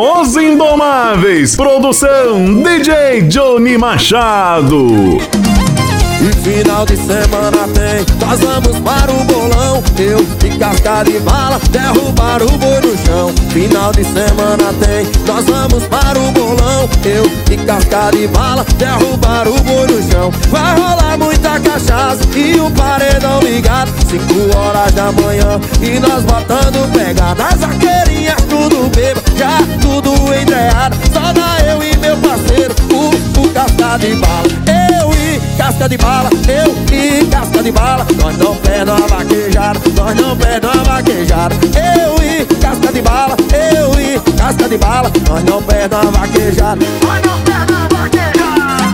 Os Indomáveis, produção DJ Johnny Machado. E final de semana tem, nós vamos para o bolão. Eu e casca de bala, derrubar o boi no chão. Final de semana tem, nós vamos para o bolão. Eu e casca de bala, derrubar o boi no chão. Vai rolar muita cachaça e um paredão ligado, 5 horas da manhã e nós botando pegada. As vaqueirinhas tudo bêbado, já tudo entreado. Só dá eu e meu parceiro, o casca de bala. Eu e casca de bala, eu e casca de bala. Nós não perdemos a vaquejada, nós não perdemos a vaquejada. Eu e casca de bala, eu e casca de bala. Nós não perdemos a vaquejada, nós não perdemos a vaquejada.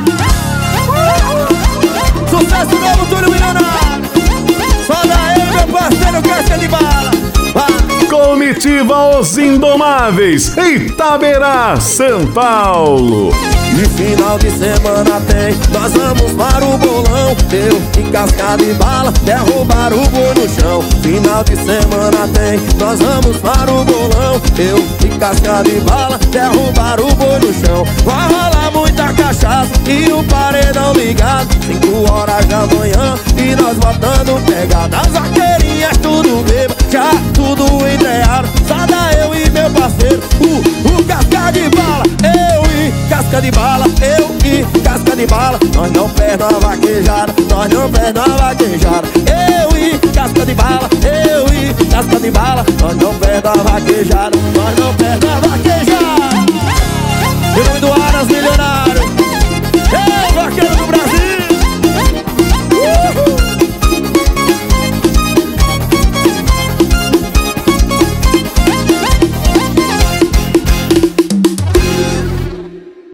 Sucesso novo, Túlio Milionário. Só dá eu e meu parceiro casca de bala. Comitiva Os Indomáveis, Itaberá, São Paulo. E final de semana tem, nós vamos para o bolão. Eu e casca de bala, derrubar o boi no chão. Final de semana tem, nós vamos para o bolão. Eu e casca de bala, derrubar o boi no chão. Vai rolar muita cachaça e um paredão ligado, 5 horas da manhã e nós botando pegada. As vaqueirinhas tudo bêbado, já tudo entreado. Só dá eu e meu parceiro, o casca de bala. Eu e casca de bala, eu e casca de bala. Nós não perdemos a vaquejada, nós não perdemos a vaquejada. Eu e casca de bala, eu e casca de bala. Nós não perdemos a vaquejada, nós não perdemos a vaquejada. Em nome do Aras Milionário, eu, vaqueiro